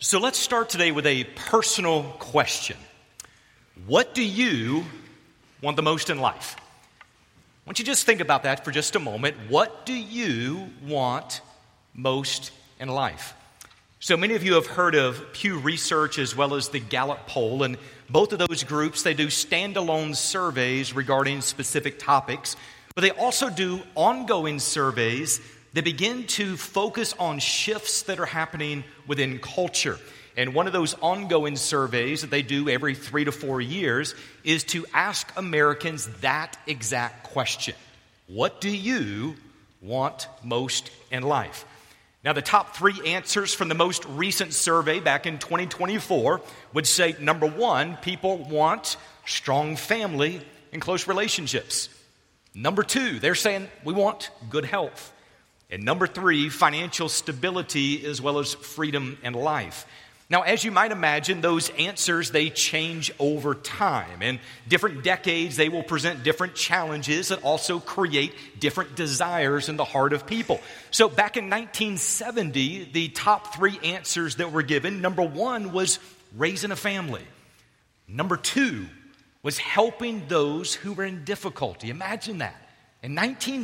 So let's start today with a personal question. What do you want the most in life? I want you to just think about that for just a moment. What do you want most in life? So many of you have heard of Pew Research as well as the Gallup poll, and both of those groups, they do standalone surveys regarding specific topics, but they also do ongoing surveys that begin to focus on shifts that are happening within culture. And one of those ongoing surveys that they do every 3 to 4 years is to ask Americans that exact question. What do you want most in life? Now, the top 3 answers from the most recent survey back in 2024 would say, number 1, people want strong family and close relationships. Number 2, they're saying we want good health. And number 3, financial stability as well as freedom and life. Now, as you might imagine, those answers, they change over time. In different decades, they will present different challenges that also create different desires in the heart of people. So back in 1970, the top 3 answers that were given, number 1 was raising a family. Number 2 was helping those who were in difficulty. Imagine that. In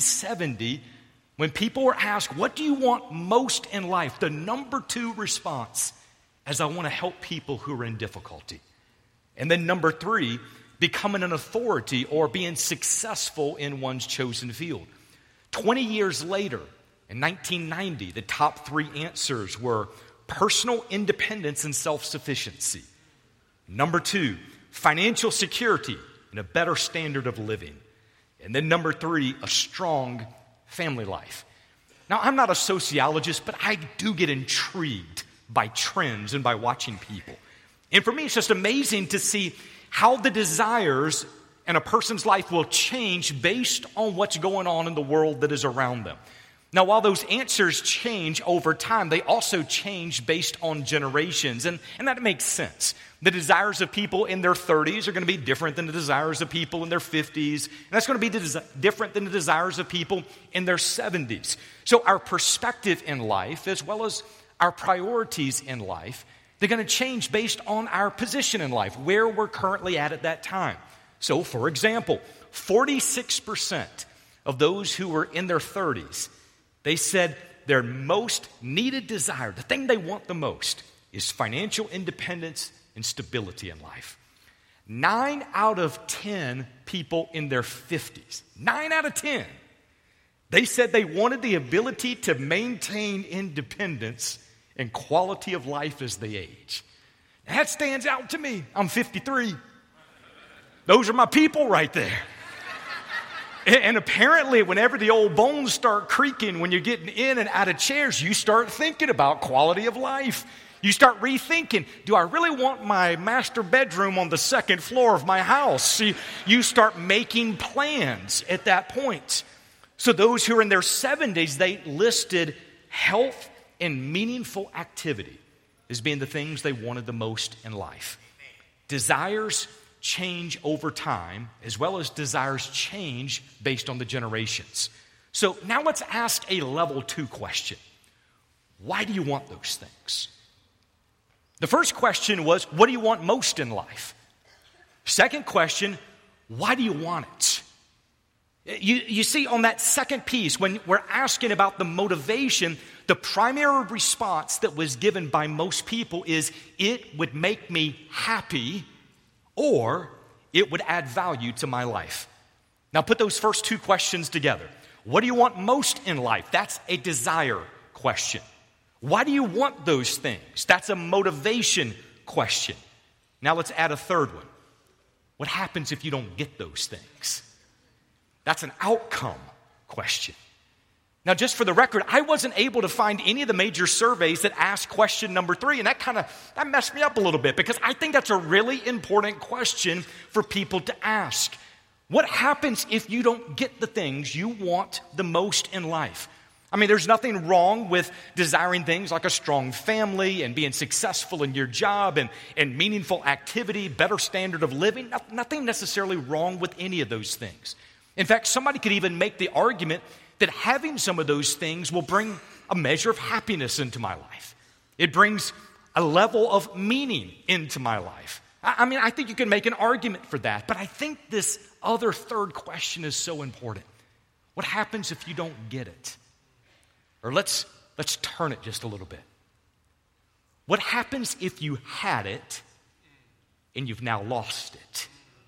1970, when people were asked, what do you want most in life? The number 2 response is, I want to help people who are in difficulty. And then number 3, becoming an authority or being successful in one's chosen field. 20 years later, in 1990, the top 3 answers were personal independence and self-sufficiency. Number 2, financial security and a better standard of living. And then number 3, a strong family life. Now, I'm not a sociologist, but I do get intrigued by trends and by watching people. And for me, it's just amazing to see how the desires in a person's life will change based on what's going on in the world that is around them. Now, while those answers change over time, they also change based on generations, and that makes sense. The desires of people in their 30s are going to be different than the desires of people in their 50s, and that's going to be different than the desires of people in their 70s. So our perspective in life, as well as our priorities in life, they're going to change based on our position in life, where we're currently at that time. So, for example, 46% of those who were in their 30s, they said their most needed desire, the thing they want the most, is financial independence and stability in life. 9 out of 10 people in their 50s, 9 out of 10, they said they wanted the ability to maintain independence and quality of life as they age. That stands out to me. I'm 53. Those are my people right there. And apparently, whenever the old bones start creaking, when you're getting in and out of chairs, you start thinking about quality of life. You start rethinking, do I really want my master bedroom on the 2nd floor of my house? You start making plans at that point. So those who are in their 70s, they listed health and meaningful activity as being the things they wanted the most in life. Desires change over time, as well as desires change based on the generations. So now let's ask a level 2 question. Why do you want those things? The first question was, what do you want most in life? Second question, why do you want it? You see, on that second piece, when we're asking about the motivation, the primary response that was given by most people is, it would make me happy, or it would add value to my life. Now put those first 2 questions together. What do you want most in life? That's a desire question. Why do you want those things? That's a motivation question. Now let's add a third one. What happens if you don't get those things? That's an outcome question. Now, just for the record, I wasn't able to find any of the major surveys that asked question number 3, and that messed me up a little bit, because I think that's a really important question for people to ask. What happens if you don't get the things you want the most in life? I mean, there's nothing wrong with desiring things like a strong family and being successful in your job and meaningful activity, better standard of living. Nothing necessarily wrong with any of those things. In fact, somebody could even make the argument that having some of those things will bring a measure of happiness into my life. It brings a level of meaning into my life? I mean, I think you can make an argument for that, but I think this other third question is so important. What happens if you don't get it? Or let's turn it just a little bit. What happens if you had it and you've now lost it?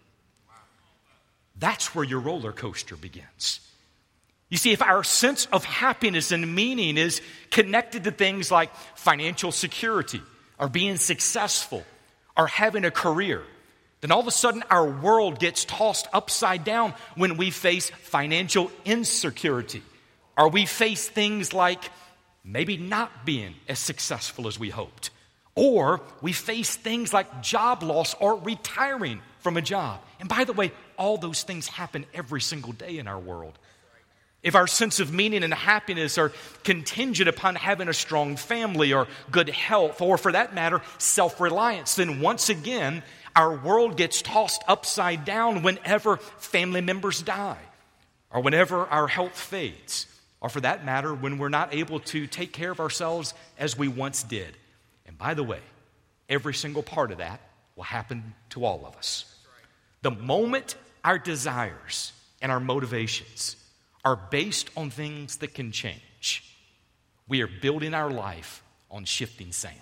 That's where your roller coaster begins. You see, if our sense of happiness and meaning is connected to things like financial security, or being successful, or having a career, then all of a sudden our world gets tossed upside down when we face financial insecurity, or we face things like maybe not being as successful as we hoped, or we face things like job loss or retiring from a job. And by the way, all those things happen every single day in our world. If our sense of meaning and happiness are contingent upon having a strong family or good health, or for that matter, self-reliance, then once again, our world gets tossed upside down whenever family members die, or whenever our health fades, or for that matter, when we're not able to take care of ourselves as we once did. And by the way, every single part of that will happen to all of us. The moment our desires and our motivations are based on things that can change, we are building our life on shifting sand.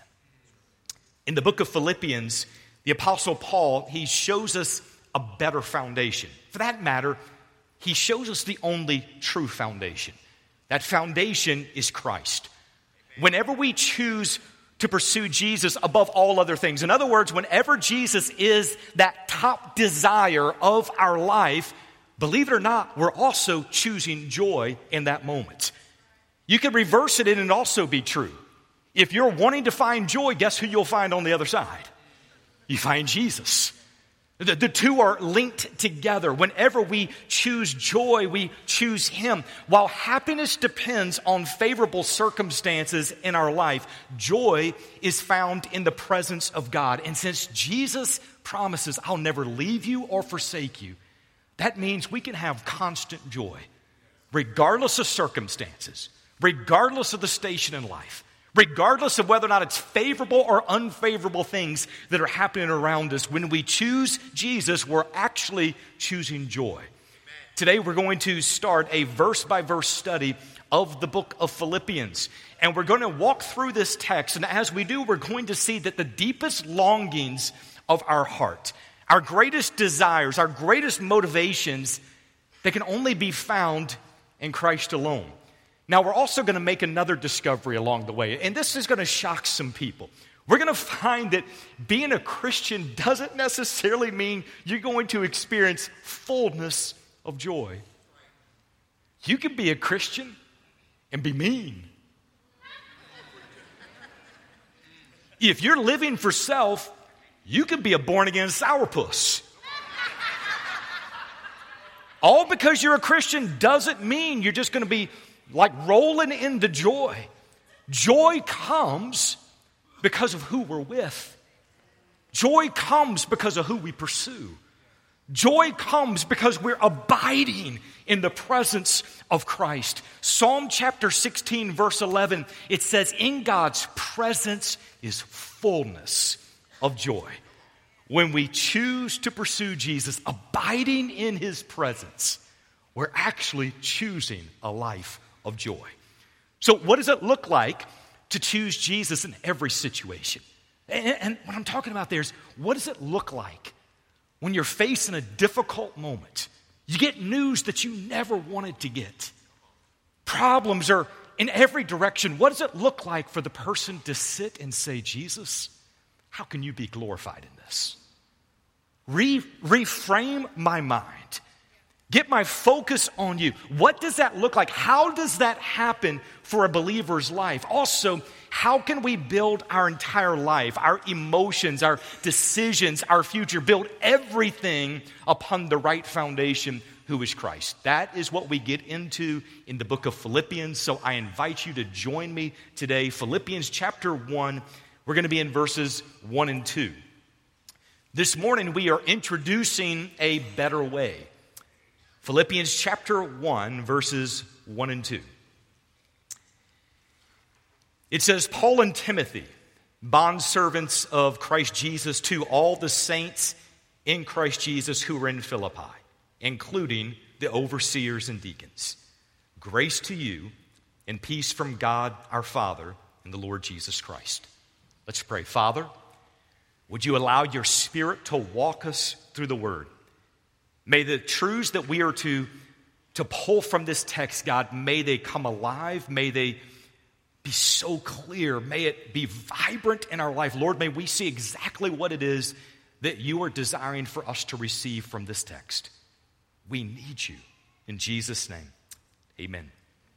In the book of Philippians, the Apostle Paul, he shows us a better foundation. For that matter, he shows us the only true foundation. That foundation is Christ. Whenever we choose to pursue Jesus above all other things, in other words, whenever Jesus is that top desire of our life, believe it or not, we're also choosing joy in that moment. You can reverse it and it also be true. If you're wanting to find joy, guess who you'll find on the other side? You find Jesus. The two are linked together. Whenever we choose joy, we choose Him. While happiness depends on favorable circumstances in our life, joy is found in the presence of God. And since Jesus promises, I'll never leave you or forsake you, that means we can have constant joy, regardless of circumstances, regardless of the station in life, regardless of whether or not it's favorable or unfavorable things that are happening around us. When we choose Jesus, we're actually choosing joy. Amen. Today, we're going to start a verse-by-verse study of the book of Philippians. And we're going to walk through this text. And as we do, we're going to see that the deepest longings of our heart, our greatest desires, our greatest motivations, they can only be found in Christ alone. Now, we're also going to make another discovery along the way, and this is going to shock some people. We're going to find that being a Christian doesn't necessarily mean you're going to experience fullness of joy. You can be a Christian and be mean. If you're living for self, you can be a born-again sourpuss. All because you're a Christian doesn't mean you're just going to be like rolling into joy. Joy comes because of who we're with. Joy comes because of who we pursue. Joy comes because we're abiding in the presence of Christ. Psalm chapter 16, verse 11, it says, in God's presence is fullness of joy. When we choose to pursue Jesus, abiding in His presence, we're actually choosing a life of joy. So what does it look like to choose Jesus in every situation? And what I'm talking about there is, what does it look like when you're facing a difficult moment? You get news that you never wanted to get. Problems are in every direction. What does it look like for the person to sit and say, Jesus, how can you be glorified in this? Reframe my mind. Get my focus on you. What does that look like? How does that happen for a believer's life? Also, how can we build our entire life, our emotions, our decisions, our future, build everything upon the right foundation, who is Christ? That is what we get into in the book of Philippians. So I invite you to join me today. Philippians chapter 1, we're going to be in verses 1 and 2. This morning we are introducing a better way. Philippians chapter 1, verses 1 and 2. It says, Paul and Timothy, bondservants of Christ Jesus, to all the saints in Christ Jesus who are in Philippi, including the overseers and deacons. Grace to you and peace from God our Father and the Lord Jesus Christ. Let's pray. Father, would you allow your Spirit to walk us through the Word? May the truths that we are to pull from this text, God, may they come alive. May they be so clear. May it be vibrant in our life. Lord, may we see exactly what it is that you are desiring for us to receive from this text. We need you. In Jesus' name, amen.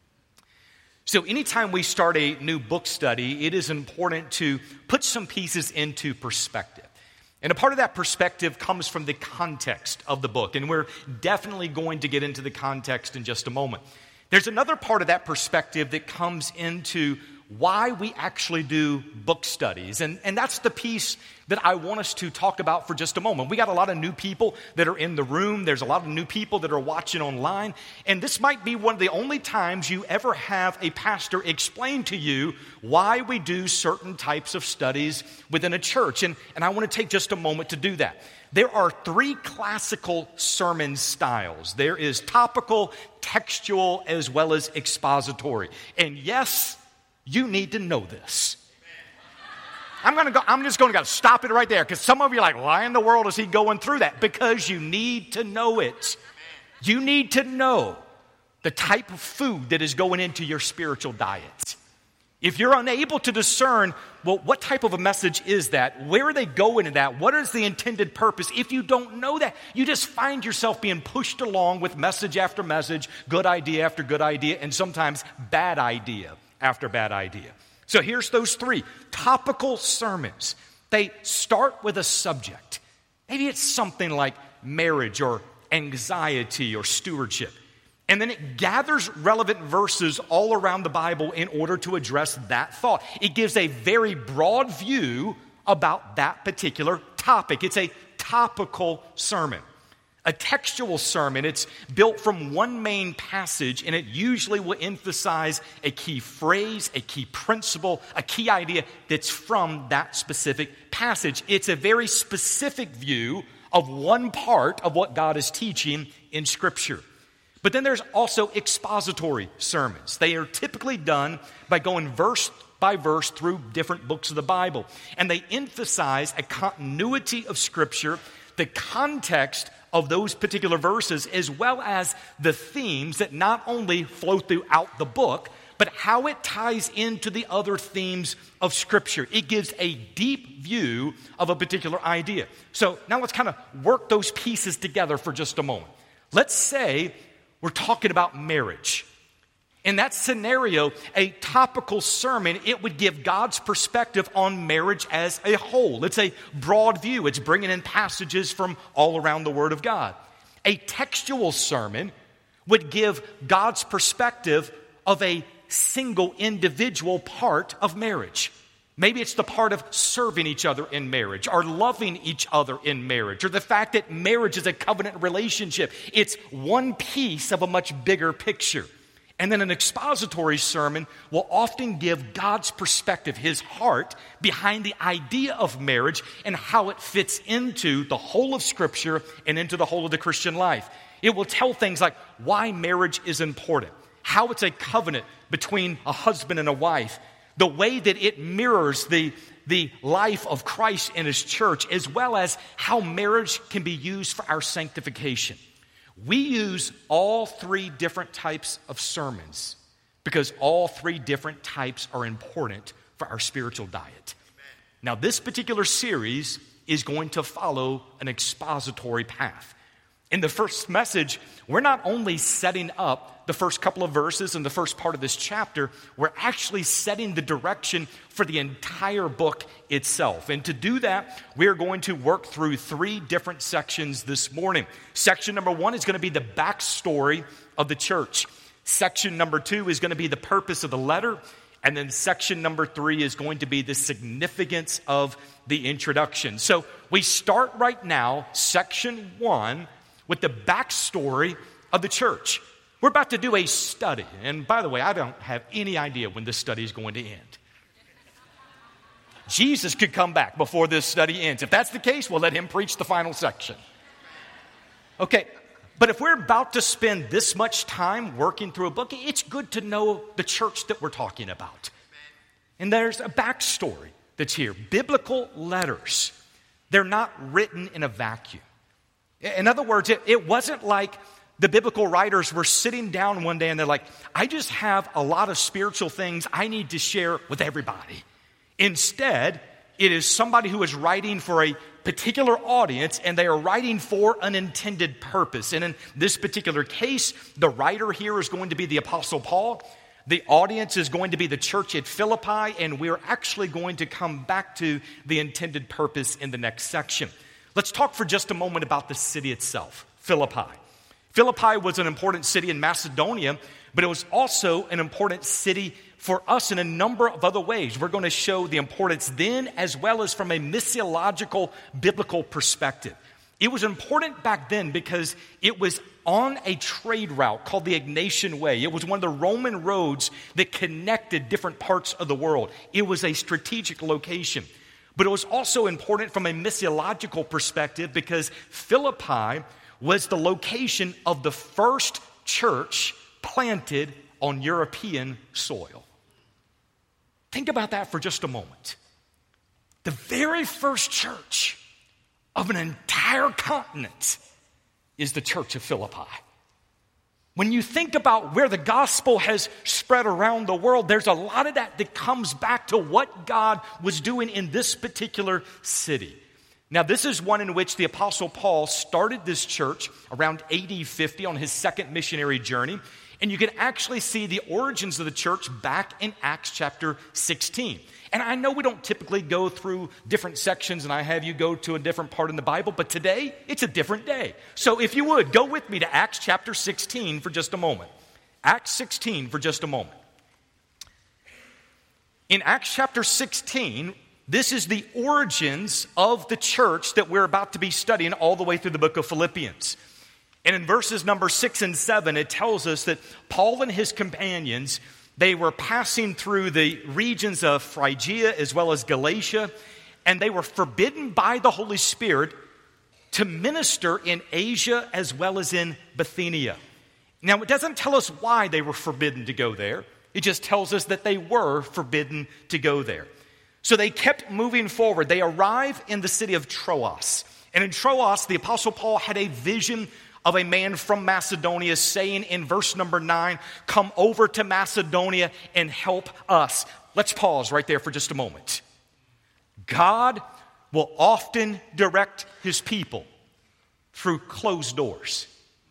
So anytime we start a new book study, it is important to put some pieces into perspective. And a part of that perspective comes from the context of the book. And we're definitely going to get into the context in just a moment. There's another part of that perspective that comes into why we actually do book studies. And that's the piece that I want us to talk about for just a moment. We got a lot of new people that are in the room. There's a lot of new people that are watching online. And this might be one of the only times you ever have a pastor explain to you why we do certain types of studies within a church. And I want to take just a moment to do that. There are three classical sermon styles. There is topical, textual, as well as expository. And yes, you need to know this. I'm just going to stop it right there, because some of you are like, why in the world is he going through that? Because you need to know it. You need to know the type of food that is going into your spiritual diet. If you're unable to discern, well, what type of a message is that? Where are they going in that? What is the intended purpose? If you don't know that, you just find yourself being pushed along with message after message, good idea after good idea, and sometimes bad idea after bad idea. So here's those three topical sermons. They start with a subject. Maybe it's something like marriage or anxiety or stewardship. And then it gathers relevant verses all around the Bible in order to address that thought. It gives a very broad view about that particular topic. It's a topical sermon. A textual sermon, it's built from one main passage, and it usually will emphasize a key phrase, a key principle, a key idea that's from that specific passage. It's a very specific view of one part of what God is teaching in Scripture. But then there's also expository sermons. They are typically done by going verse by verse through different books of the Bible. And they emphasize a continuity of Scripture, the context of those particular verses, as well as the themes that not only flow throughout the book, but how it ties into the other themes of Scripture. It gives a deep view of a particular idea. So now let's kind of work those pieces together for just a moment. Let's say we're talking about marriage. In that scenario, a topical sermon, it would give God's perspective on marriage as a whole. It's a broad view. It's bringing in passages from all around the Word of God. A textual sermon would give God's perspective of a single individual part of marriage. Maybe it's the part of serving each other in marriage, or loving each other in marriage, or the fact that marriage is a covenant relationship. It's one piece of a much bigger picture. And then an expository sermon will often give God's perspective, His heart, behind the idea of marriage and how it fits into the whole of Scripture and into the whole of the Christian life. It will tell things like why marriage is important, how it's a covenant between a husband and a wife, the way that it mirrors the life of Christ in His church, as well as how marriage can be used for our sanctification. We use all three different types of sermons because all three different types are important for our spiritual diet. Now, this particular series is going to follow an expository path. In the first message, we're not only setting up the first couple of verses in the first part of this chapter, we're actually setting the direction for the entire book itself. And to do that, we're going to work through three different sections this morning. Section number 1 is going to be the backstory of the church. Section number 2 is going to be the purpose of the letter. And then section number 3 is going to be the significance of the introduction. So we start right now, section 1, with the backstory of the church. We're about to do a study. And by the way, I don't have any idea when this study is going to end. Jesus could come back before this study ends. If that's the case, we'll let him preach the final section. Okay, but if we're about to spend this much time working through a book, it's good to know the church that we're talking about. And there's a backstory that's here. Biblical letters, they're not written in a vacuum. In other words, it wasn't like the biblical writers were sitting down one day and they're like, I just have a lot of spiritual things I need to share with everybody. Instead, it is somebody who is writing for a particular audience, and they are writing for an intended purpose. And in this particular case, the writer here is going to be the Apostle Paul. The audience is going to be the church at Philippi, and we're actually going to come back to the intended purpose in the next section. Let's talk for just a moment about the city itself, Philippi. Philippi was an important city in Macedonia, but it was also an important city for us in a number of other ways. We're going to show the importance then as well as from a missiological biblical perspective. It was important back then because it was on a trade route called the Egnatian Way. It was one of the Roman roads that connected different parts of the world. It was a strategic location. But it was also important from a missiological perspective because Philippi was the location of the first church planted on European soil. Think about that for just a moment. The very first church of an entire continent is the church of Philippi. When you think about where the gospel has spread around the world, there's a lot of that comes back to what God was doing in this particular city. Now, this is one in which the Apostle Paul started this church around AD 50 on his second missionary journey. And you can actually see the origins of the church back in Acts chapter 16. And I know we don't typically go through different sections and I have you go to a different part in the Bible, but today it's a different day. So if you would, go with me to Acts chapter 16 for just a moment. Acts 16 for just a moment. In Acts chapter 16, this is the origins of the church that we're about to be studying all the way through the book of Philippians. And in verses number 6 and 7, it tells us that Paul and his companions, they were passing through the regions of Phrygia as well as Galatia, and they were forbidden by the Holy Spirit to minister in Asia as well as in Bithynia. Now, it doesn't tell us why they were forbidden to go there. It just tells us that they were forbidden to go there. So they kept moving forward. They arrive in the city of Troas. And in Troas, the Apostle Paul had a vision of a man from Macedonia saying in verse number 9, come over to Macedonia and help us. Let's pause right there for just a moment. God will often direct his people through closed doors.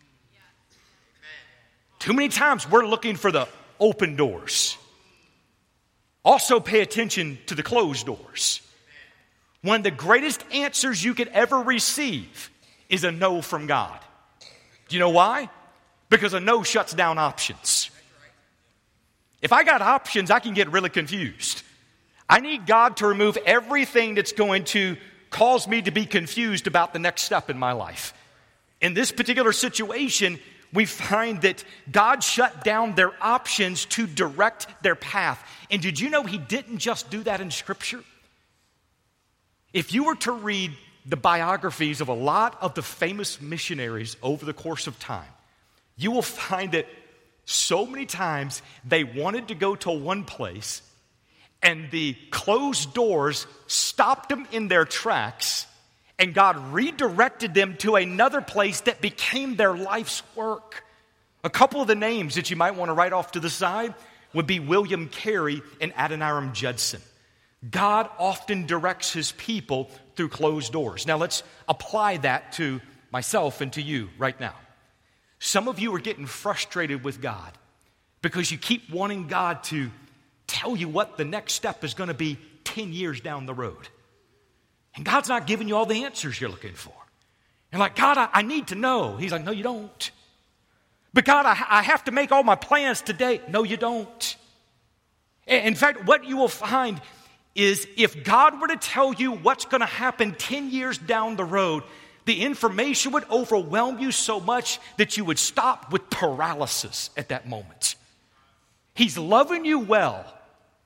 Too many times we're looking for the open doors. Also pay attention to the closed doors. One of the greatest answers you could ever receive is a no from God. Do you know why? Because a no shuts down options. If I got options, I can get really confused. I need God to remove everything that's going to cause me to be confused about the next step in my life. In this particular situation, we find that God shut down their options to direct their path. And did you know he didn't just do that in Scripture? If you were to read the biographies of a lot of the famous missionaries over the course of time, you will find that so many times they wanted to go to one place and the closed doors stopped them in their tracks and God redirected them to another place that became their life's work. A couple of the names that you might want to write off to the side would be William Carey and Adoniram Judson. God often directs his people through closed doors. Now let's apply that to myself and to you right now. Some of you are getting frustrated with God because you keep wanting God to tell you what the next step is going to be 10 years down the road. And God's not giving you all the answers you're looking for. And like, God, I need to know. He's like, no, you don't. But God, I have to make all my plans today. No, you don't. In fact, what you will find is if God were to tell you what's going to happen 10 years down the road, the information would overwhelm you so much that you would stop with paralysis at that moment. He's loving you well,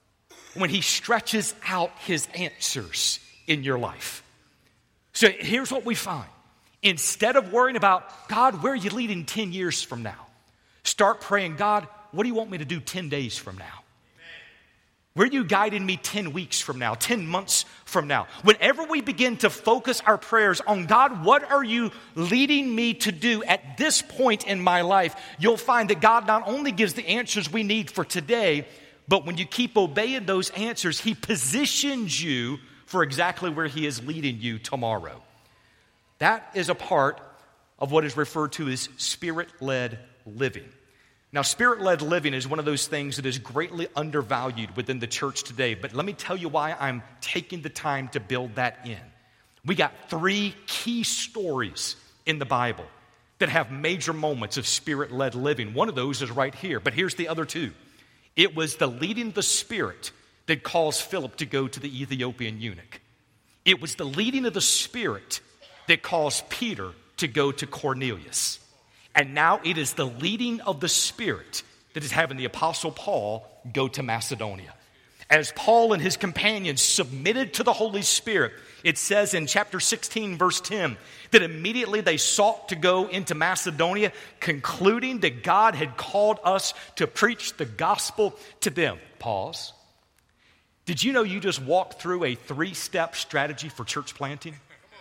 when he stretches out his answers in your life. So here's what we find. Instead of worrying about, God, where are you leading 10 years from now? Start praying, God, what do you want me to do 10 days from now? Where are you guiding me 10 weeks from now, 10 months from now? Whenever we begin to focus our prayers on God, what are you leading me to do at this point in my life? You'll find that God not only gives the answers we need for today, but when you keep obeying those answers, he positions you for exactly where he is leading you tomorrow. That is a part of what is referred to as spirit-led living. Now, spirit-led living is one of those things that is greatly undervalued within the church today. But let me tell you why I'm taking the time to build that in. We got 3 key stories in the Bible that have major moments of spirit-led living. One of those is right here, but here's the other 2. It was the leading of the Spirit that caused Philip to go to the Ethiopian eunuch. It was the leading of the Spirit that caused Peter to go to Cornelius. And now it is the leading of the Spirit that is having the Apostle Paul go to Macedonia. As Paul and his companions submitted to the Holy Spirit, it says in chapter 16, verse 10, that immediately they sought to go into Macedonia, concluding that God had called us to preach the gospel to them. Pause. Did you know you just walked through a 3-step strategy for church planting?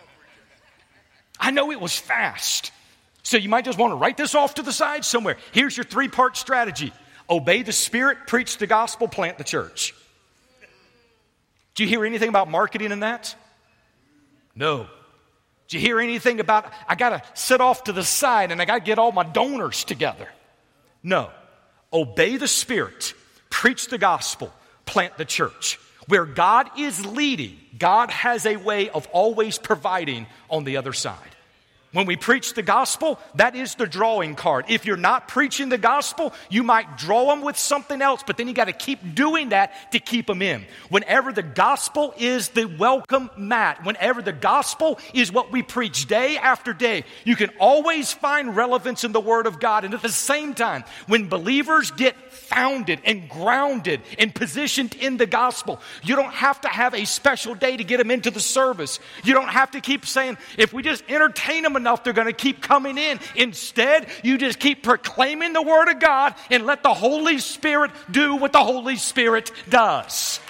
I know it was fast. So you might just want to write this off to the side somewhere. Here's your 3-part strategy. Obey the Spirit, preach the gospel, plant the church. Do you hear anything about marketing in that? No. Do you hear anything about, I got to sit off to the side and I got to get all my donors together? No. Obey the Spirit, preach the gospel, plant the church. Where God is leading, God has a way of always providing on the other side. When we preach the gospel, that is the drawing card. If you're not preaching the gospel, you might draw them with something else, but then you got to keep doing that to keep them in. Whenever the gospel is the welcome mat, whenever the gospel is what we preach day after day, you can always find relevance in the Word of God. And at the same time, when believers get founded and grounded and positioned in the gospel, you don't have to have a special day to get them into the service. You don't have to keep saying, if we just entertain them enough, they're going to keep coming in. Instead, you just keep proclaiming the Word of God and let the Holy Spirit do what the Holy Spirit does.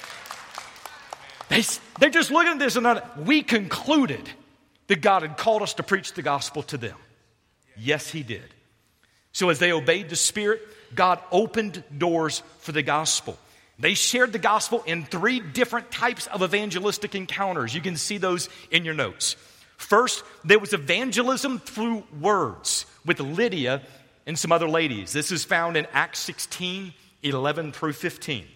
They're just looking at this and we concluded that God had called us to preach the gospel to them. Yes, He did. So as they obeyed the Spirit, God opened doors for the gospel. They shared the gospel in 3 different types of evangelistic encounters. You can see those in your notes. First, there was evangelism through words with Lydia and some other ladies. This is found in Acts 16, 11 through 15.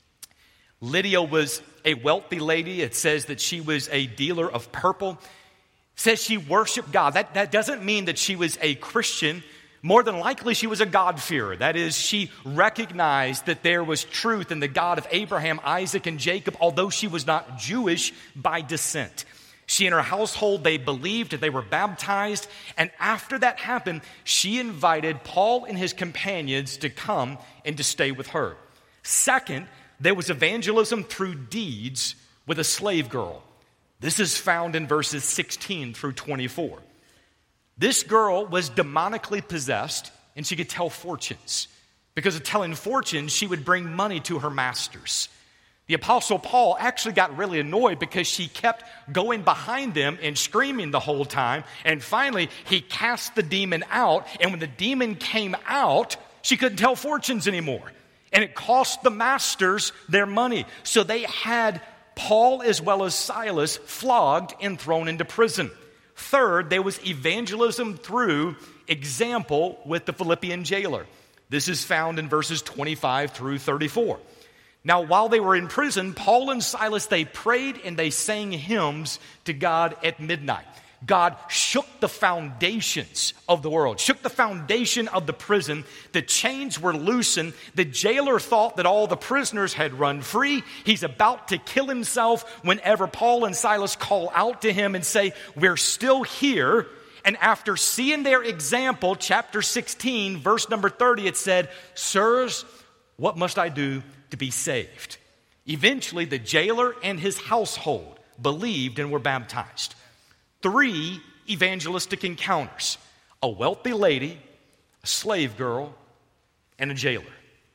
Lydia was a wealthy lady. It says that she was a dealer of purple. It says she worshiped God. That doesn't mean that she was a Christian. More than likely, she was a God-fearer. That is, she recognized that there was truth in the God of Abraham, Isaac, and Jacob, although she was not Jewish by descent. She and her household, they believed, they were baptized, and after that happened, she invited Paul and his companions to come and to stay with her. Second, there was evangelism through deeds with a slave girl. This is found in verses 16 through 24. This girl was demonically possessed, and she could tell fortunes. Because of telling fortunes, she would bring money to her masters. The Apostle Paul actually got really annoyed because she kept going behind them and screaming the whole time. And finally, he cast the demon out. And when the demon came out, she couldn't tell fortunes anymore. And it cost the masters their money. So they had Paul as well as Silas flogged and thrown into prison. Third, there was evangelism through example with the Philippian jailer. This is found in verses 25 through 34. Now, while they were in prison, Paul and Silas, they prayed and they sang hymns to God at midnight. God shook the foundations of the world, shook the foundation of the prison. The chains were loosened. The jailer thought that all the prisoners had run free. He's about to kill himself whenever Paul and Silas call out to him and say, "We're still here." And after seeing their example, chapter 16, verse number 30, it said, "Sirs, what must I do to be saved?" Eventually, the jailer and his household believed and were baptized. 3 evangelistic encounters: a wealthy lady, a slave girl, and a jailer.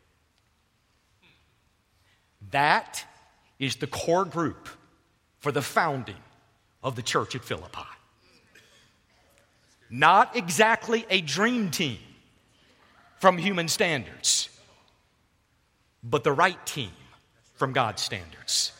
That is the core group for the founding of the church at Philippi. Not exactly a dream team from human standards, but the right team from God's standards.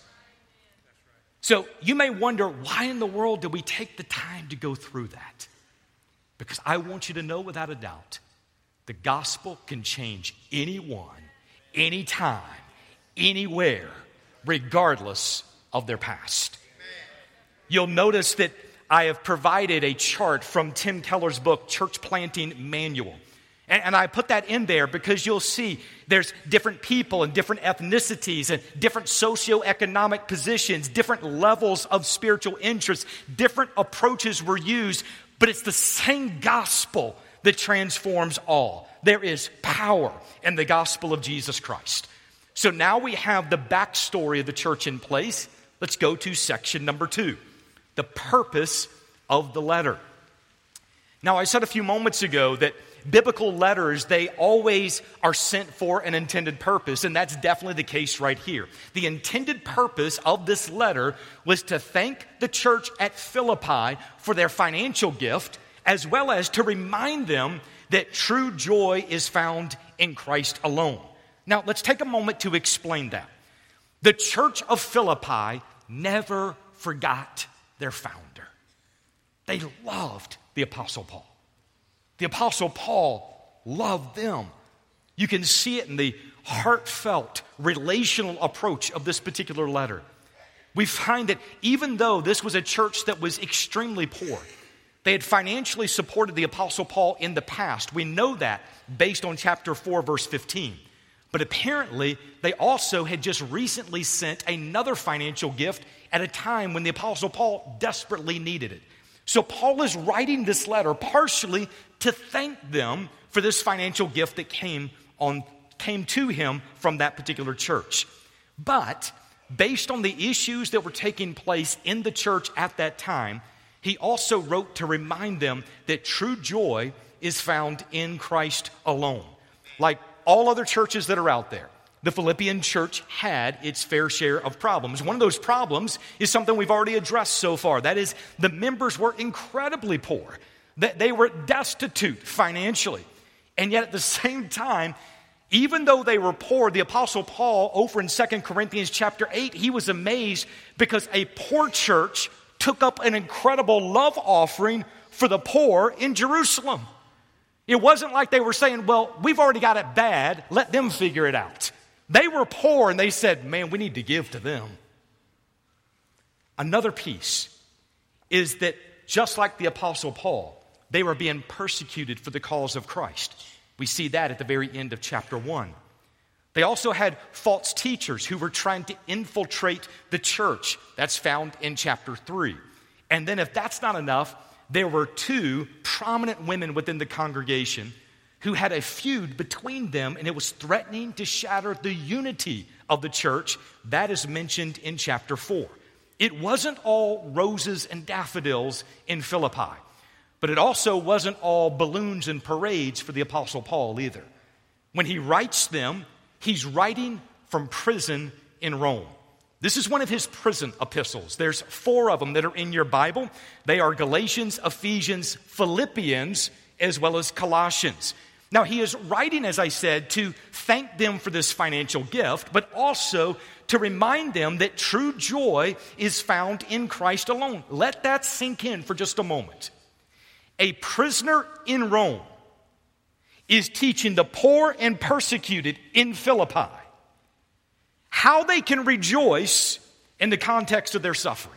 So you may wonder, why in the world do we take the time to go through that? Because I want you to know without a doubt, the gospel can change anyone, anytime, anywhere, regardless of their past. You'll notice that I have provided a chart from Tim Keller's book, Church Planting Manual. And I put that in there because you'll see there's different people and different ethnicities and different socioeconomic positions, different levels of spiritual interest, different approaches were used, but it's the same gospel that transforms all. There is power in the gospel of Jesus Christ. So now we have the backstory of the church in place. Let's go to section number 2, the purpose of the letter. Now, I said a few moments ago that biblical letters, they always are sent for an intended purpose, and that's definitely the case right here. The intended purpose of this letter was to thank the church at Philippi for their financial gift, as well as to remind them that true joy is found in Christ alone. Now, let's take a moment to explain that. The church of Philippi never forgot their founder. They loved the Apostle Paul. The Apostle Paul loved them. You can see it in the heartfelt, relational approach of this particular letter. We find that even though this was a church that was extremely poor, they had financially supported the Apostle Paul in the past. We know that based on chapter 4, verse 15. But apparently, they also had just recently sent another financial gift at a time when the Apostle Paul desperately needed it. So Paul is writing this letter partially to thank them for this financial gift that came to him from that particular church. But based on the issues that were taking place in the church at that time, he also wrote to remind them that true joy is found in Christ alone. Like all other churches that are out there, the Philippian church had its fair share of problems. One of those problems is something we've already addressed so far. That is, the members were incredibly poor. They were destitute financially. And yet at the same time, even though they were poor, the Apostle Paul, over in 2 Corinthians chapter 8, he was amazed because a poor church took up an incredible love offering for the poor in Jerusalem. It wasn't like they were saying, well, we've already got it bad, let them figure it out. They were poor and they said, man, we need to give to them. Another piece is that just like the Apostle Paul, they were being persecuted for the cause of Christ. We see that at the very end of chapter 1. They also had false teachers who were trying to infiltrate the church. That's found in chapter 3. And then if that's not enough, there were 2 prominent women within the congregation who had a feud between them, and it was threatening to shatter the unity of the church. That is mentioned in chapter 4. It wasn't all roses and daffodils in Philippi, but it also wasn't all balloons and parades for the Apostle Paul either. When he writes them, he's writing from prison in Rome. This is one of his prison epistles. There's 4 of them that are in your Bible. They are Galatians, Ephesians, Philippians, as well as Colossians. Now, he is writing, as I said, to thank them for this financial gift, but also to remind them that true joy is found in Christ alone. Let that sink in for just a moment. A prisoner in Rome is teaching the poor and persecuted in Philippi how they can rejoice in the context of their suffering.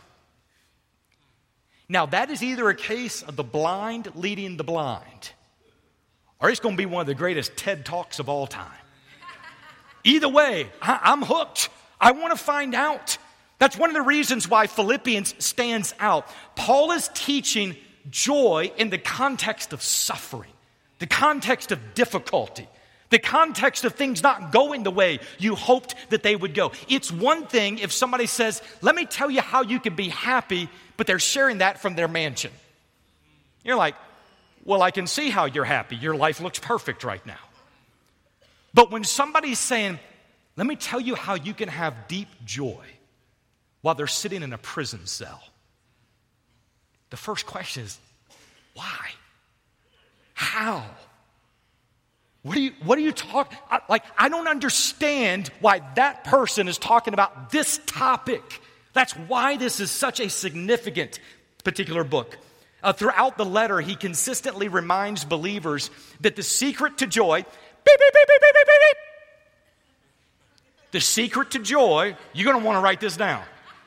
Now, that is either a case of the blind leading the blind, or it's going to be one of the greatest TED Talks of all time. Either way, I'm hooked. I want to find out. That's one of the reasons why Philippians stands out. Paul is teaching joy in the context of suffering, the context of difficulty, The context of things not going the way you hoped that they would go. It's one thing if somebody says, let me tell you how you can be happy, but they're sharing that from their mansion. You're like, well, I can see how you're happy. Your life looks perfect right now. But when somebody's saying, let me tell you how you can have deep joy while they're sitting in a prison cell, the first question is, why? How? What are you talking? I don't understand why that person is talking about this topic. That's why this is such a significant particular book. Throughout the letter, he consistently reminds believers that the secret to joy, beep, beep, beep, beep, beep, beep, beep. The secret to joy, you're going to want to write this down.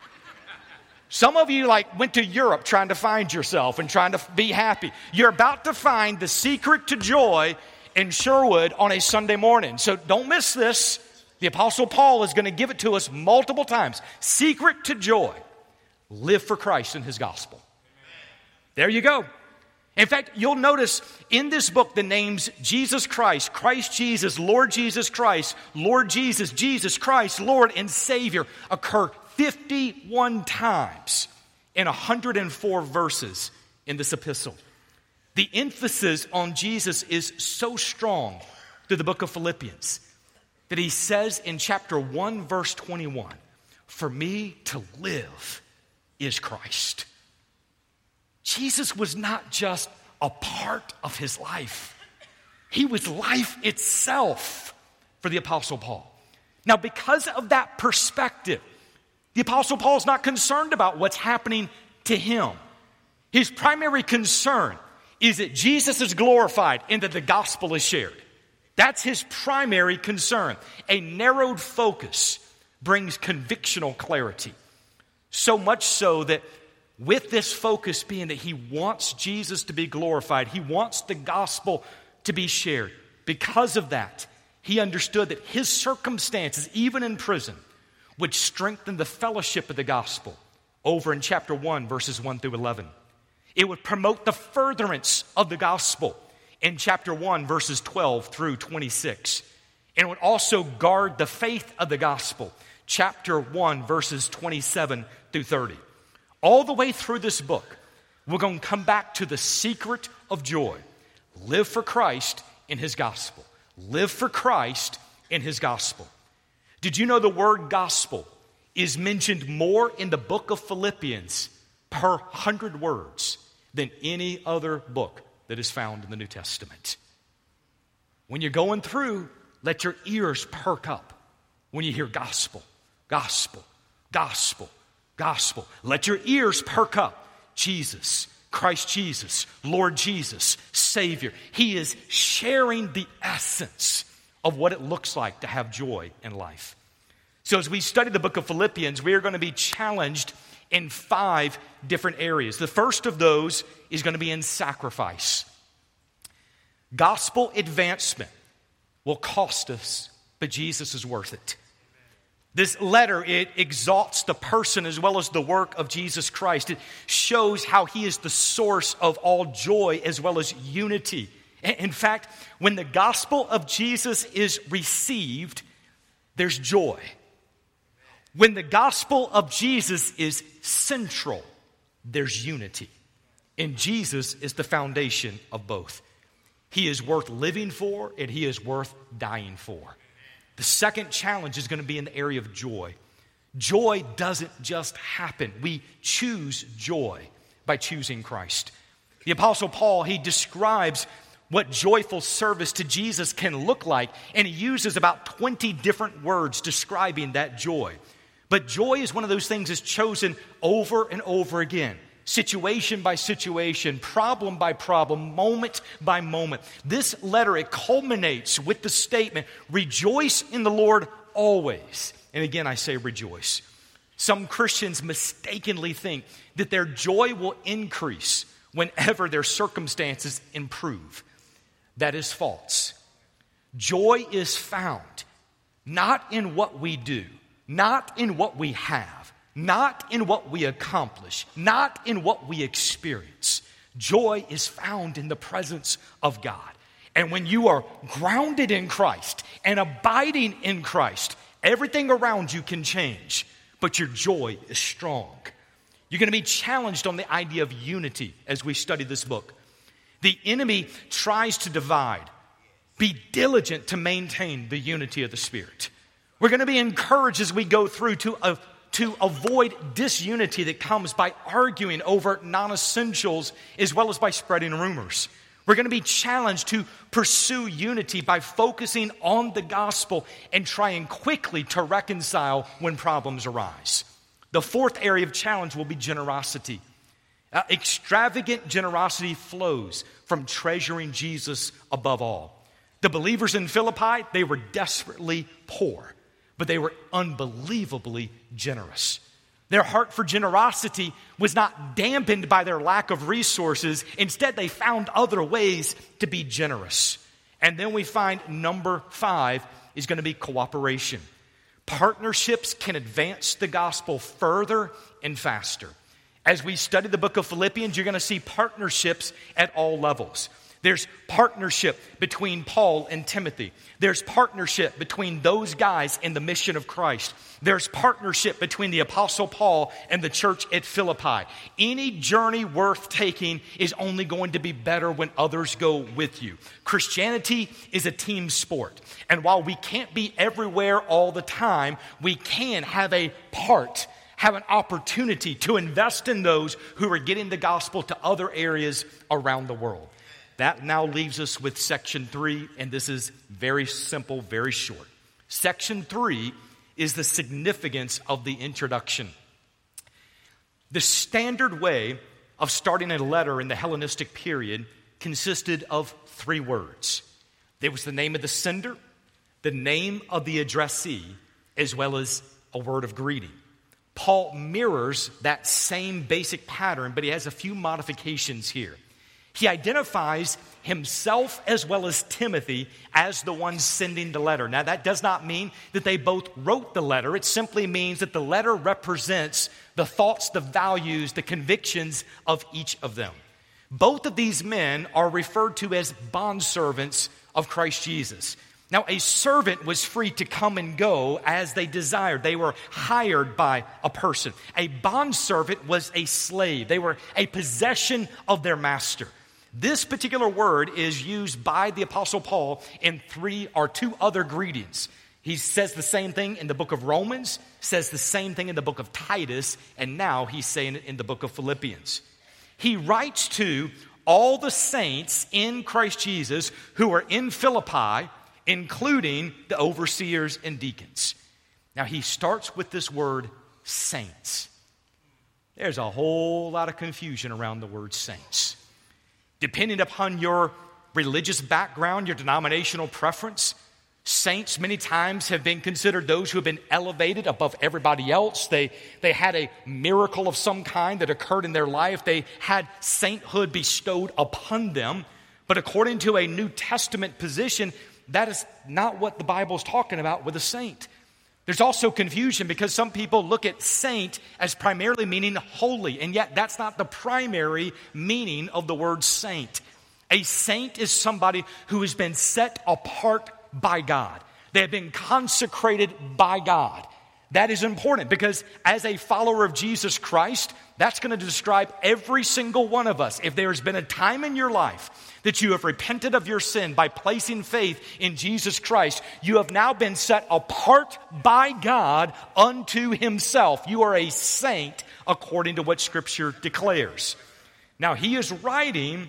Some of you went to Europe trying to find yourself and trying to be happy. You're about to find the secret to joy in Sherwood on a Sunday morning. So don't miss this. The Apostle Paul is going to give it to us multiple times. Secret to joy. Live for Christ and His gospel. There you go. In fact, you'll notice in this book the names Jesus Christ, Christ Jesus, Lord Jesus Christ, Lord Jesus, Jesus Christ, Lord and Savior occur 51 times in 104 verses in this epistle. The emphasis on Jesus is so strong through the book of Philippians that he says in chapter 1, verse 21, for me to live is Christ. Jesus was not just a part of his life. He was life itself for the Apostle Paul. Now, because of that perspective, the Apostle Paul is not concerned about what's happening to him. His primary concern is that Jesus is glorified and that the gospel is shared. That's his primary concern. A narrowed focus brings convictional clarity. So much so that with this focus being that he wants Jesus to be glorified, he wants the gospel to be shared. Because of that, he understood that his circumstances, even in prison, would strengthen the fellowship of the gospel over in chapter 1, verses 1 through 11. It would promote the furtherance of the gospel in chapter 1, verses 12 through 26. And it would also guard the faith of the gospel, chapter 1, verses 27 through 30. All the way through this book, we're going to come back to the secret of joy. Live for Christ in His gospel. Live for Christ in His gospel. Did you know the word gospel is mentioned more in the book of Philippians per 100 words than any other book that is found in the New Testament? When you're going through, let your ears perk up when you hear gospel, gospel, gospel, gospel. Let your ears perk up. Jesus, Christ Jesus, Lord Jesus, Savior. He is sharing the essence of what it looks like to have joy in life. So as we study the book of Philippians, we are going to be challenged in 5 different areas. The first of those is going to be in sacrifice. Gospel advancement will cost us, but Jesus is worth it. This letter, it exalts the person as well as the work of Jesus Christ. It shows how He is the source of all joy as well as unity. In fact, when the gospel of Jesus is received, there's joy. When the gospel of Jesus is central, there's unity. And Jesus is the foundation of both. He is worth living for and He is worth dying for. The second challenge is going to be in the area of joy. Joy doesn't just happen. We choose joy by choosing Christ. The Apostle Paul, he describes what joyful service to Jesus can look like, and he uses about 20 different words describing that joy. But joy is one of those things that's chosen over and over again, situation by situation, problem by problem, moment by moment. This letter, it culminates with the statement, rejoice in the Lord always. And again, I say rejoice. Some Christians mistakenly think that their joy will increase whenever their circumstances improve. That is false. Joy is found not in what we do, not in what we have, not in what we accomplish, not in what we experience. Joy is found in the presence of God. And when you are grounded in Christ and abiding in Christ, everything around you can change, but your joy is strong. You're going to be challenged on the idea of unity as we study this book. The enemy tries to divide. Be diligent to maintain the unity of the Spirit. We're going to be encouraged as we go through to avoid disunity that comes by arguing over non-essentials as well as by spreading rumors. We're going to be challenged to pursue unity by focusing on the gospel and trying quickly to reconcile when problems arise. The fourth area of challenge will be generosity. Extravagant generosity flows from treasuring Jesus above all. The believers in Philippi, they were desperately poor, but they were unbelievably generous. Their heart for generosity was not dampened by their lack of resources. Instead, they found other ways to be generous. And then we find number 5 is going to be cooperation. Partnerships can advance the gospel further and faster. As we study the book of Philippians, you're going to see partnerships at all levels. There's partnership between Paul and Timothy. There's partnership between those guys in the mission of Christ. There's partnership between the Apostle Paul and the church at Philippi. Any journey worth taking is only going to be better when others go with you. Christianity is a team sport. And while we can't be everywhere all the time, we can have an opportunity to invest in those who are getting the gospel to other areas around the world. That now leaves us with section 3, and this is very simple, very short. Section 3 is the significance of the introduction. The standard way of starting a letter in the Hellenistic period consisted of 3 words. There was the name of the sender, the name of the addressee, as well as a word of greeting. Paul mirrors that same basic pattern, but he has a few modifications here. He identifies himself as well as Timothy as the one sending the letter. Now, that does not mean that they both wrote the letter. It simply means that the letter represents the thoughts, the values, the convictions of each of them. Both of these men are referred to as bondservants of Christ Jesus. Now, a servant was free to come and go as they desired. They were hired by a person. A bondservant was a slave. They were a possession of their master. This particular word is used by the Apostle Paul in 2 other greetings. He says the same thing in the book of Romans, says the same thing in the book of Titus, and now he's saying it in the book of Philippians. He writes to all the saints in Christ Jesus who are in Philippi, including the overseers and deacons. Now he starts with this word, saints. There's a whole lot of confusion around the word saints. Depending upon your religious background, your denominational preference, saints many times have been considered those who have been elevated above everybody else. They had a miracle of some kind that occurred in their life. They had sainthood bestowed upon them. But according to a New Testament position, that is not what the Bible is talking about with a saint. There's also confusion because some people look at saint as primarily meaning holy, and yet that's not the primary meaning of the word saint. A saint is somebody who has been set apart by God. They have been consecrated by God. That is important because as a follower of Jesus Christ, that's going to describe every single one of us. If there has been a time in your life that you have repented of your sin by placing faith in Jesus Christ, you have now been set apart by God unto himself. You are a saint according to what Scripture declares. Now, he is writing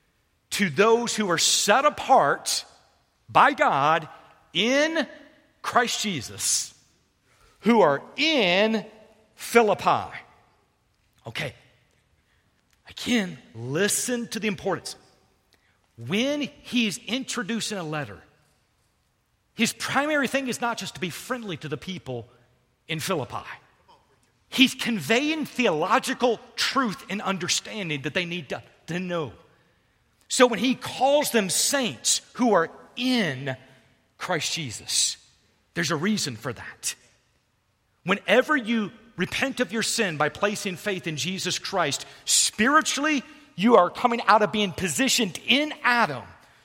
to those who are set apart by God in Christ Jesus, who are in Philippi. Okay. Again, listen to the importance. When he's introducing a letter, his primary thing is not just to be friendly to the people in Philippi. He's conveying theological truth and understanding that they need to know. So when he calls them saints who are in Christ Jesus, there's a reason for that. Whenever you repent of your sin by placing faith in Jesus Christ, spiritually, you are coming out of being positioned in Adam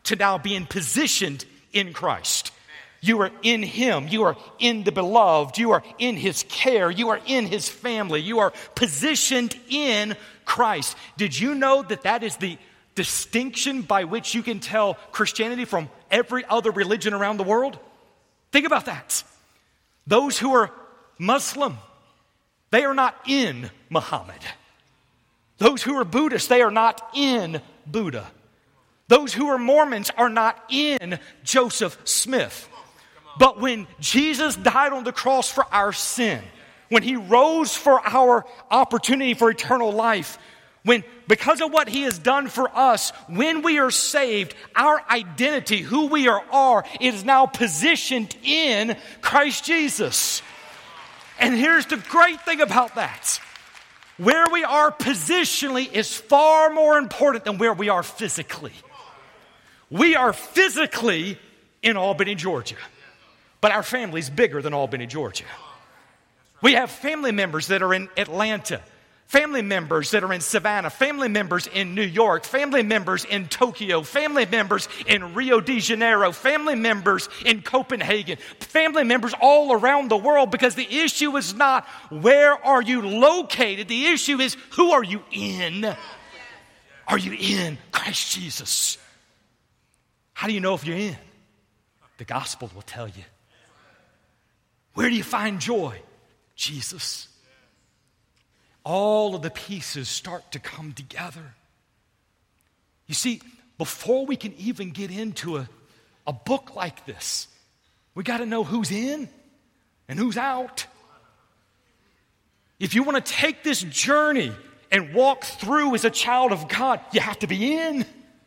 to now being positioned in Christ. You are in Him. You are in the beloved. You are in His care. You are in His family. You are positioned in Christ. Did you know that that is the distinction by which you can tell Christianity from every other religion around the world? Think about that. Those who are Muslim, they are not in Muhammad. Those who are Buddhist, they are not in Buddha. Those who are Mormons are not in Joseph Smith. But when Jesus died on the cross for our sin, when He rose for our opportunity for eternal life, when because of what He has done for us, when we are saved, our identity, who we are is now positioned in Christ Jesus. And here's the great thing about that. Where we are positionally is far more important than where we are physically. We are physically in Albany, Georgia. But our family's bigger than Albany, Georgia. We have family members that are in Atlanta, family members that are in Savannah, family members in New York, family members in Tokyo, family members in Rio de Janeiro, family members in Copenhagen, family members all around the world, because the issue is not where are you located, the issue is who are you in? Are you in Christ Jesus? How do you know if you're in? The gospel will tell you. Where do you find joy? Jesus. All of the pieces start to come together. You see, before we can even get into a book like this, we got to know who's in and who's out. If you want to take this journey and walk through as a child of God, you have to be in.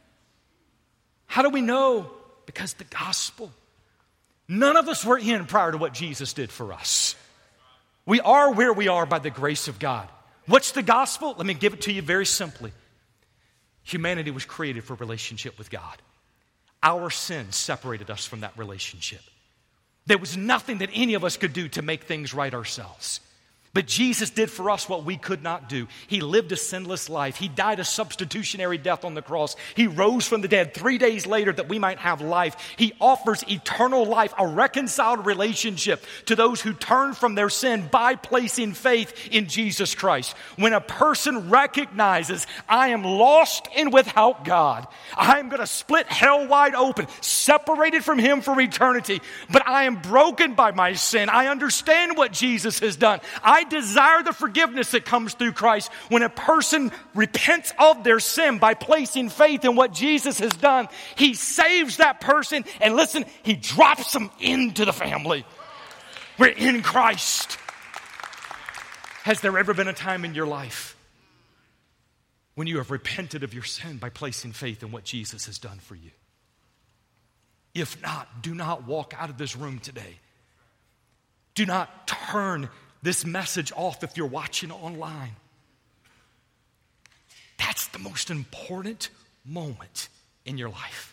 How do we know? Because the gospel. None of us were in prior to what Jesus did for us. We are where we are by the grace of God. What's the gospel? Let me give it to you very simply. Humanity was created for relationship with God. Our sins separated us from that relationship. There was nothing that any of us could do to make things right ourselves. But Jesus did for us what we could not do. He lived a sinless life. He died a substitutionary death on the cross. He rose from the dead 3 days later that we might have life. He offers eternal life, a reconciled relationship to those who turn from their sin by placing faith in Jesus Christ. When a person recognizes, I am lost and without God, I am going to split hell wide open, separated from Him for eternity, but I am broken by my sin. I understand what Jesus has done. I desire the forgiveness that comes through Christ. When a person repents of their sin by placing faith in what Jesus has done, He saves that person, and listen, He drops them into the family. We're in Christ. Has there ever been a time in your life when you have repented of your sin by placing faith in what Jesus has done for you? If not, do not walk out of this room today. Do not turn this message off if you're watching online. That's the most important moment in your life.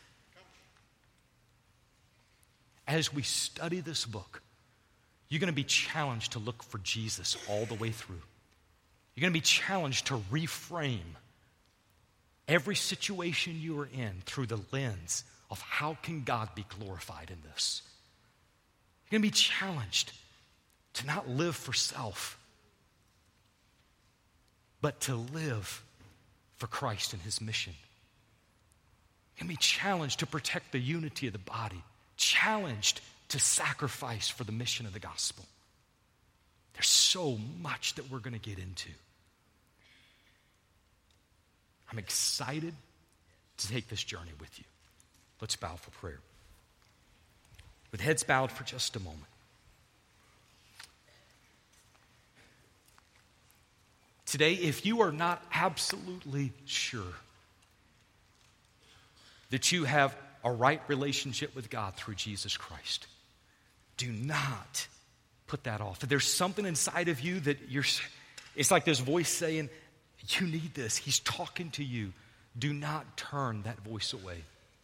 As we study this book, you're going to be challenged to look for Jesus all the way through. You're going to be challenged to reframe every situation you are in through the lens of how can God be glorified in this. You're going to be challenged to not live for self, but to live for Christ and His mission. You're going to be challenged to protect the unity of the body, challenged to sacrifice for the mission of the gospel. There's so much that we're going to get into. I'm excited to take this journey with you. Let's bow for prayer. With heads bowed for just a moment. Today, if you are not absolutely sure that you have a right relationship with God through Jesus Christ, do not put that off. If there's something inside of you that it's like this voice saying, you need this. He's talking to you. Do not turn that voice away.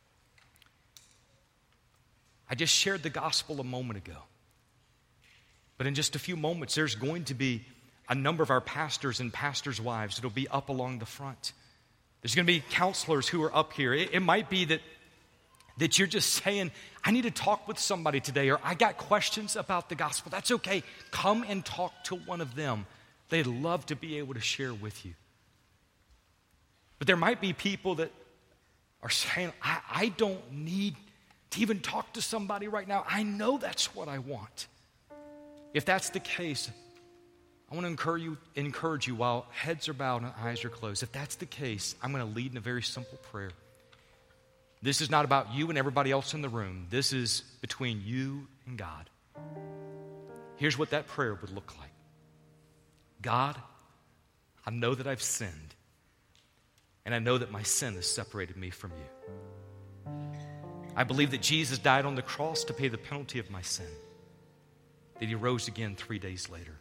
I just shared the gospel a moment ago. But in just a few moments, there's going to be a number of our pastors and pastors' wives that'll be up along the front. There's going to be counselors who are up here. It might be that that you're just saying, I need to talk with somebody today, or I got questions about the gospel, that's okay. Come and talk to one of them. They'd love to be able to share with you. But there might be people that are saying, I don't need to even talk to somebody right now. I know that's what I want. If that's the case, I want to encourage you while heads are bowed and eyes are closed. If that's the case, I'm going to lead in a very simple prayer. This is not about you and everybody else in the room. This is between you and God. Here's what that prayer would look like. God, I know that I've sinned, and I know that my sin has separated me from you. I believe that Jesus died on the cross to pay the penalty of my sin, that he rose again 3 days later.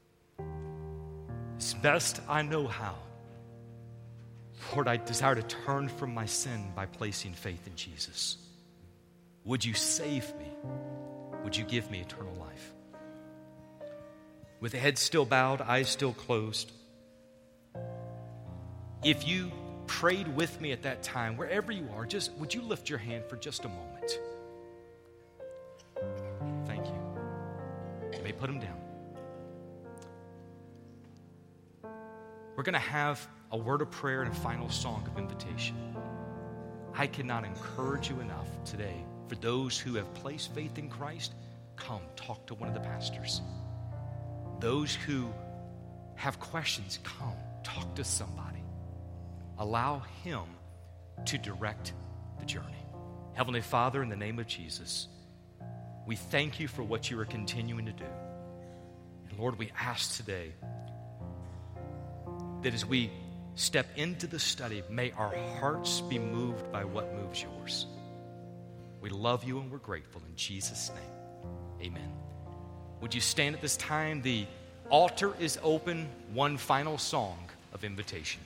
As best I know how, Lord, I desire to turn from my sin by placing faith in Jesus. Would you save me? Would you give me eternal life? With the head still bowed, eyes still closed, if you prayed with me at that time, wherever you are, just would you lift your hand for just a moment? Thank you. You may put them down. We're going to have a word of prayer and a final song of invitation. I cannot encourage you enough today. For those who have placed faith in Christ, come talk to one of the pastors. Those who have questions, come talk to somebody. Allow him to direct the journey. Heavenly Father, in the name of Jesus, we thank you for what you are continuing to do. And Lord, we ask today that as we step into the study, may our hearts be moved by what moves yours. We love you and we're grateful. In Jesus' name, amen. Would you stand at this time? The altar is open. One final song of invitation.